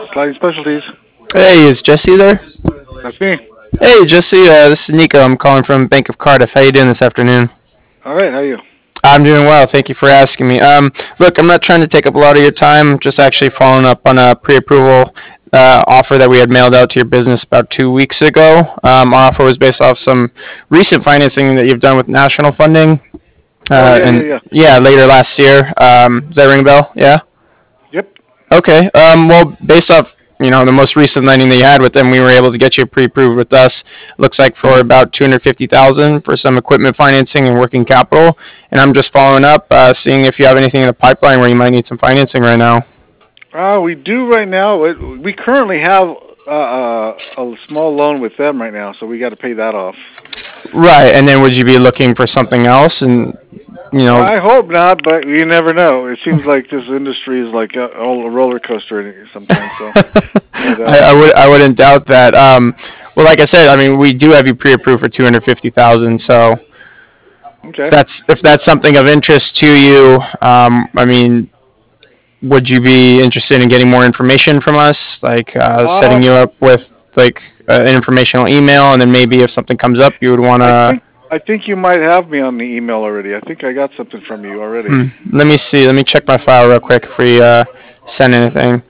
Sliding Specialties. Hey, is Jesse there? That's me. Hey, Jesse, this is Nico. I'm calling from Bank of Cardiff. How you doing this afternoon? All right, how are you? I'm doing well. Thank you for asking me. Look, I'm not trying to take up a lot of your time. Just actually following up on a pre-approval offer that we had mailed out to your business about 2 weeks ago. Our offer was based off some recent financing that you've done with national funding. Oh, yeah, yeah, And yeah. yeah, later last year. Does that ring a bell? Yeah. Yep. Okay. Well, based off the most recent lending that you had with them, we were able to get you pre-approved with us. Looks like for about 250,000 for some equipment financing and working capital. And I'm just following up, seeing if you have anything in the pipeline where you might need some financing right now. We do right now. We currently have a small loan with them right now, so we got to pay that off. Right. And then would you be looking for something else? And I hope not, but you never know. It seems like this industry is like a roller coaster sometimes. So, I wouldn't doubt that. Well, like I said, I mean, we do have you pre-approved for 250,000. So okay. if that's something of interest to you, I mean, would you be interested in getting more information from us, like setting you up with like an informational email, and then maybe if something comes up, you would want to. I think you might have me on the email already. I think I got something from you already. Let me see. Let me check my file real quick if we send anything.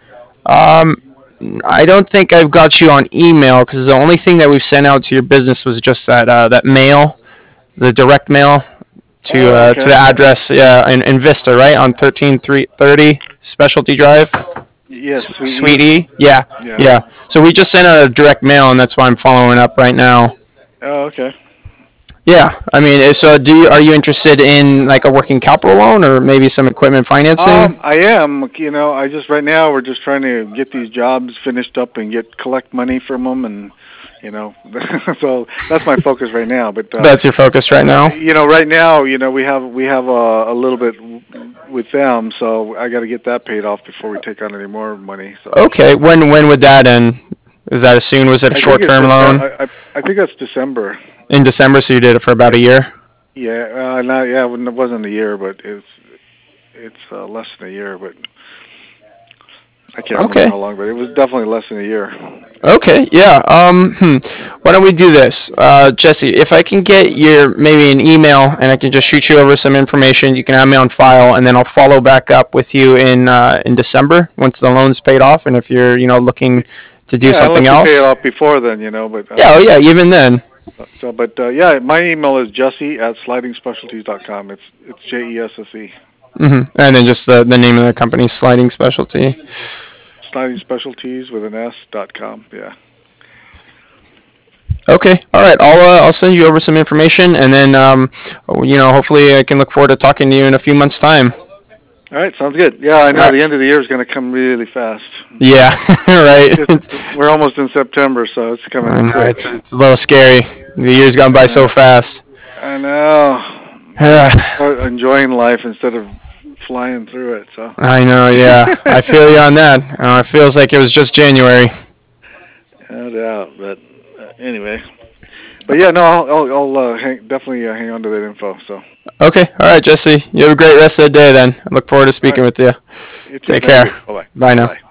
I don't think I've got you on email because the only thing that we've sent out to your business was just that mail, the direct mail to the address, in Vista, right on 13330 Specialty Drive. Yes, Sweet E. Yeah. So we just sent out a direct mail, and that's why I'm following up right now. Oh, okay. Yeah, I mean, so are you interested in like a working capital loan or maybe some equipment financing? I am. I just right now we're just trying to get these jobs finished up and collect money from them, and so that's my focus right now. But that's your focus right now. Right now, we have a little bit with them, so I got to get that paid off before we take on any more money. So. Okay, when would that end? Is that as soon? Was it a short-term loan? I think that's December. In December, so you did it for about a year? Yeah, it wasn't a year, but it's less than a year, but I can't remember how long, but it was definitely less than a year. Okay, yeah. Why don't we do this, Jesse? If I can get your maybe an email, and I can just shoot you over some information, you can have me on file, and then I'll follow back up with you in December once the loan's paid off, and if you're looking to do something else. Pay it off before then, but even then. So, but my email is jesse@slidingspecialties.com. It's JESSE. And then just the name of the company, Sliding Specialty. Sliding Specialties with an S.com. Yeah. Okay. All right. I'll send you over some information, and then hopefully I can look forward to talking to you in a few months' time. All right, sounds good. Yeah, I know the end of the year is going to come really fast. Yeah, right. We're almost in September, so it's coming quick. It's a little scary. The year's gone by so fast. I know. Start enjoying life instead of flying through it. So. I know, yeah. I feel you on that. It feels like it was just January. No doubt, but anyway. But yeah, no, I'll definitely hang on to that info. So. Okay, all right, Jesse. You have a great rest of the day then. I look forward to speaking with you. You too. Take care. Bye-bye. Bye now. Bye.